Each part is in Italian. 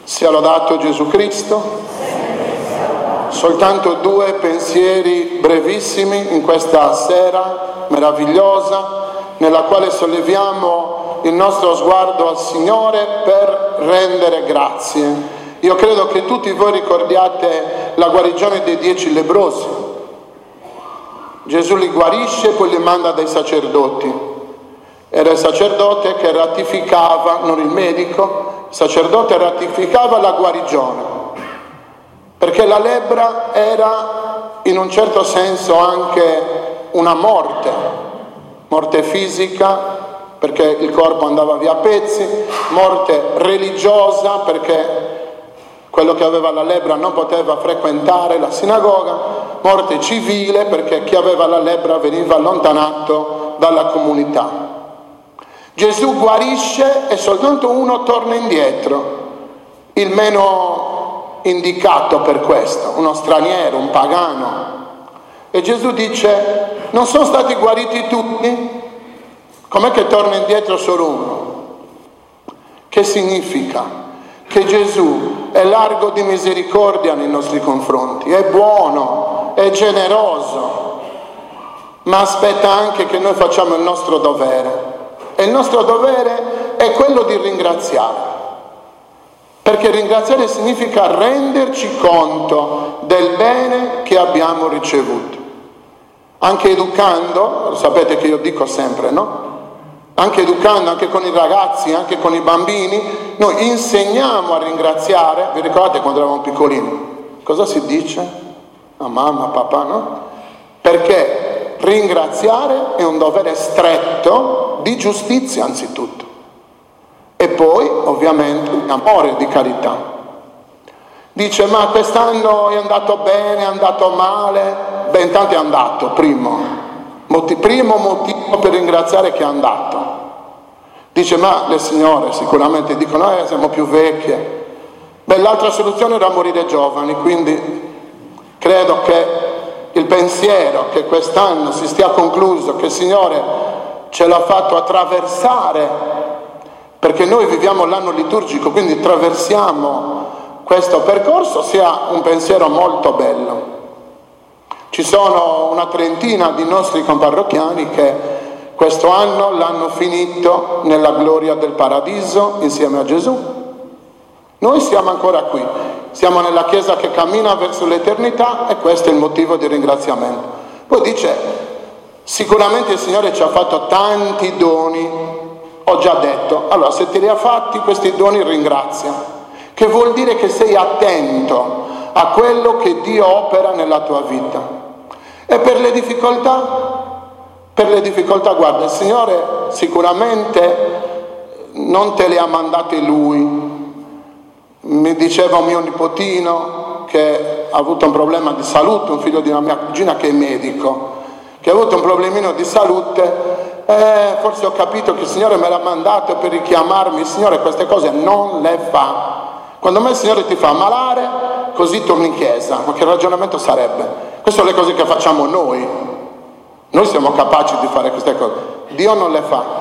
Sia lodato Gesù Cristo. Soltanto 2 pensieri brevissimi in questa sera meravigliosa nella quale solleviamo il nostro sguardo al Signore per rendere grazie. Io credo che tutti voi ricordiate la guarigione dei 10 lebbrosi. Gesù li guarisce e poi li manda dai sacerdoti. Era il sacerdote che ratificava, non il medico, il sacerdote ratificava la guarigione. Perché la lebbra era in un certo senso anche una morte fisica, perché il corpo andava via a pezzi, morte religiosa, perché quello che aveva la lebbra non poteva frequentare la sinagoga, morte civile, perché chi aveva la lebbra veniva allontanato dalla comunità. Gesù guarisce e soltanto uno torna indietro, il meno indicato per questo, uno straniero, un pagano. E Gesù dice: non sono stati guariti tutti? Com'è che torna indietro solo uno? Che significa? Che Gesù è largo di misericordia nei nostri confronti, è buono, è generoso, ma aspetta anche che noi facciamo il nostro dovere. E il nostro dovere è quello di ringraziare. Perché ringraziare significa renderci conto del bene che abbiamo ricevuto. Anche educando, sapete che io dico sempre, no? Anche educando, anche con i ragazzi, anche con i bambini, noi insegniamo a ringraziare. Vi ricordate quando eravamo piccolini? Cosa si dice? A mamma, a papà, no? Perché ringraziare è un dovere stretto di giustizia anzitutto. E poi, ovviamente, di amore e di carità. Dice: ma quest'anno è andato bene, è andato male? Beh, intanto è andato, primo motivo per ringraziare che è andato. Dice: ma le signore sicuramente dicono: siamo più vecchie. Beh, l'altra soluzione era morire giovani, quindi credo che il pensiero che quest'anno si stia concluso, che il Signore ce l'ha fatto attraversare, perché noi viviamo l'anno liturgico, quindi attraversiamo questo percorso, sia un pensiero molto bello. Ci sono una trentina di nostri comparrocchiani che questo anno l'hanno finito nella gloria del paradiso insieme a Gesù. Noi siamo ancora qui, siamo nella Chiesa che cammina verso l'eternità e questo è il motivo di ringraziamento. Poi dice: sicuramente il Signore ci ha fatto tanti doni. Ho già detto, allora se te li ha fatti questi doni ringrazia, che vuol dire che sei attento a quello che Dio opera nella tua vita. E per le difficoltà, guarda, il Signore sicuramente non te le ha mandate Lui. Mi diceva un mio nipotino che ha avuto un problema di salute, un figlio di una mia cugina che è medico, che ha avuto un problemino di salute. Forse ho capito che il Signore me l'ha mandato per richiamarmi. Il Signore queste cose non le fa. Quando me il Signore ti fa ammalare, così torni in chiesa. Ma che ragionamento sarebbe? Queste sono le cose che facciamo noi. Noi siamo capaci di fare queste cose. Dio non le fa.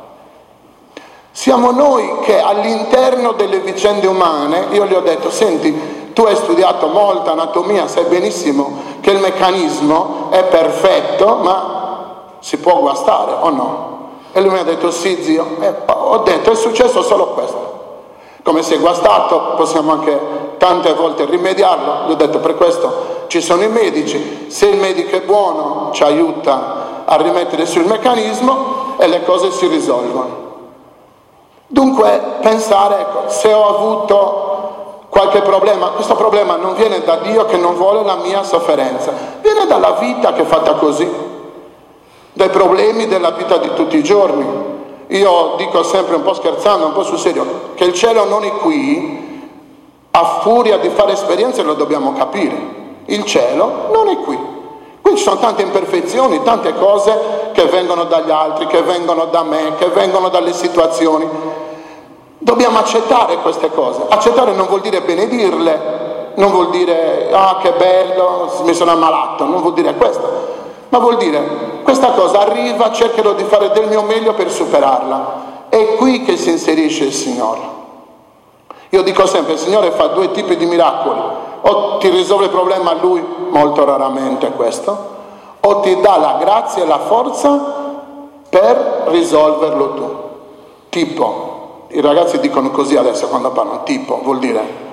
Siamo noi che all'interno delle vicende umane, io gli ho detto: senti, tu hai studiato molta anatomia, sai benissimo che il meccanismo è perfetto, ma si può guastare o no? E lui mi ha detto: sì zio. Ho detto: è successo solo questo. Come si è guastato possiamo anche tante volte rimediarlo. Gli ho detto: per questo ci sono i medici, se il medico è buono ci aiuta a rimettere sul meccanismo e le cose si risolvono. Dunque pensare, ecco, se ho avuto qualche problema, questo problema non viene da Dio che non vuole la mia sofferenza, viene dalla vita che è fatta così, dai problemi della vita di tutti i giorni. Io dico sempre, un po' scherzando, un po' sul serio, che il cielo non è qui, a furia di fare esperienze lo dobbiamo capire. Il cielo non è qui. Qui ci sono tante imperfezioni, tante cose che vengono dagli altri, che vengono da me, che vengono dalle situazioni. Dobbiamo accettare queste cose. Accettare non vuol dire benedirle, non vuol dire che bello, mi sono ammalato, non vuol dire questo, ma vuol dire questa cosa arriva, cercherò di fare del mio meglio per superarla. È qui che si inserisce il Signore. Io dico sempre, il Signore fa due tipi di miracoli: o ti risolve il problema Lui, molto raramente questo, o ti dà la grazia e la forza per risolverlo tu. Tipo, i ragazzi dicono così adesso quando parlano, tipo, vuol dire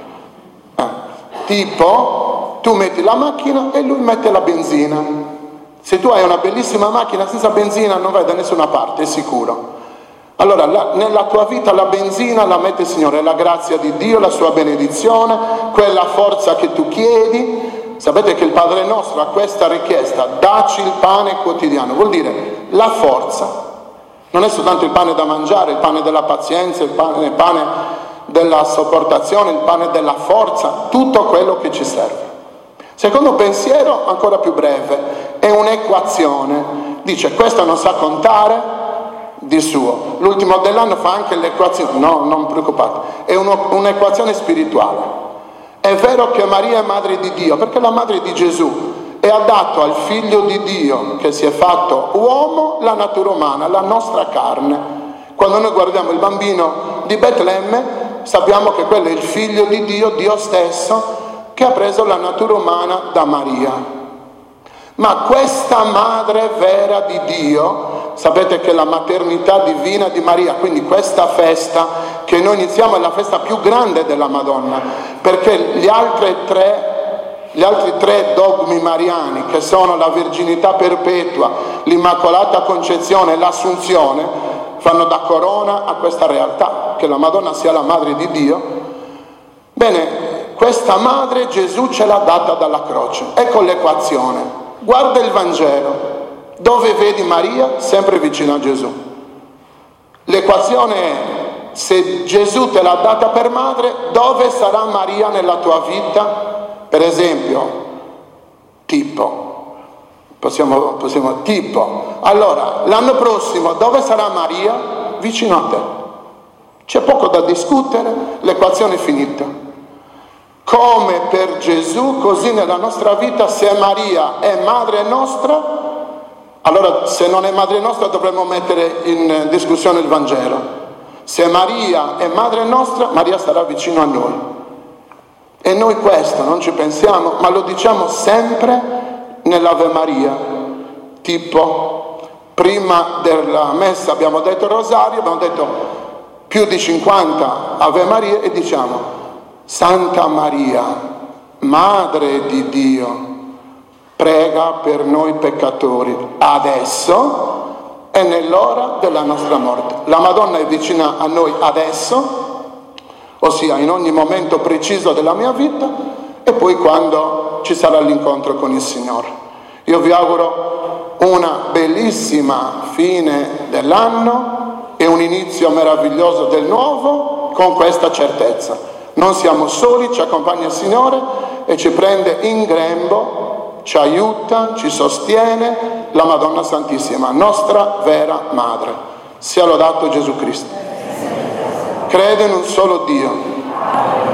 tipo, tu metti la macchina e lui mette la benzina. Se tu hai una bellissima macchina senza benzina non vai da nessuna parte, è sicuro. Allora, nella tua vita la benzina la mette il Signore, la grazia di Dio, la sua benedizione, quella forza che tu chiedi. Sapete che il Padre nostro ha questa richiesta: dacci il pane quotidiano, vuol dire la forza. Non è soltanto il pane da mangiare, il pane della pazienza, il pane della sopportazione, il pane della forza, tutto quello che ci serve. Secondo pensiero, ancora più breve, è un'equazione. Dice, questo non sa contare di suo. L'ultimo dell'anno fa anche l'equazione. No, non preoccupate, è un'equazione spirituale. È vero che Maria è madre di Dio, perché è la madre di Gesù, e ha dato al figlio di Dio, che si è fatto uomo, la natura umana, la nostra carne. Quando noi guardiamo il bambino di Betlemme, sappiamo che quello è il figlio di Dio, Dio stesso, che ha preso la natura umana da Maria. Ma questa madre vera di Dio, sapete che la maternità divina di Maria, quindi questa festa che noi iniziamo è la festa più grande della Madonna, perché gli altri tre dogmi mariani, che sono la virginità perpetua, l'Immacolata Concezione e l'Assunzione, fanno da corona a questa realtà, che la Madonna sia la madre di Dio. Bene, questa madre Gesù ce l'ha data dalla croce. Ecco l'equazione. Guarda il Vangelo, dove vedi Maria? Sempre vicino a Gesù. L'equazione è: se Gesù te l'ha data per madre, dove sarà Maria nella tua vita? Per esempio, tipo, allora, l'anno prossimo dove sarà Maria? Vicino a te. C'è poco da discutere, l'equazione è finita. Come per Gesù, così nella nostra vita, se Maria è madre nostra, allora se non è madre nostra dovremmo mettere in discussione il Vangelo. Se Maria è madre nostra, Maria sarà vicino a noi. E noi questo non ci pensiamo, ma lo diciamo sempre nell'Ave Maria. Tipo, prima della messa abbiamo detto il rosario, abbiamo detto più di 50 Ave Maria e diciamo: Santa Maria, Madre di Dio, prega per noi peccatori, adesso e nell'ora della nostra morte. La Madonna è vicina a noi adesso, ossia in ogni momento preciso della mia vita, e poi quando ci sarà l'incontro con il Signore. Io vi auguro una bellissima fine dell'anno e un inizio meraviglioso del nuovo con questa certezza. Non siamo soli, ci accompagna il Signore e ci prende in grembo, ci aiuta, ci sostiene la Madonna Santissima, nostra vera Madre. Sia lodato Gesù Cristo. Credo in un solo Dio.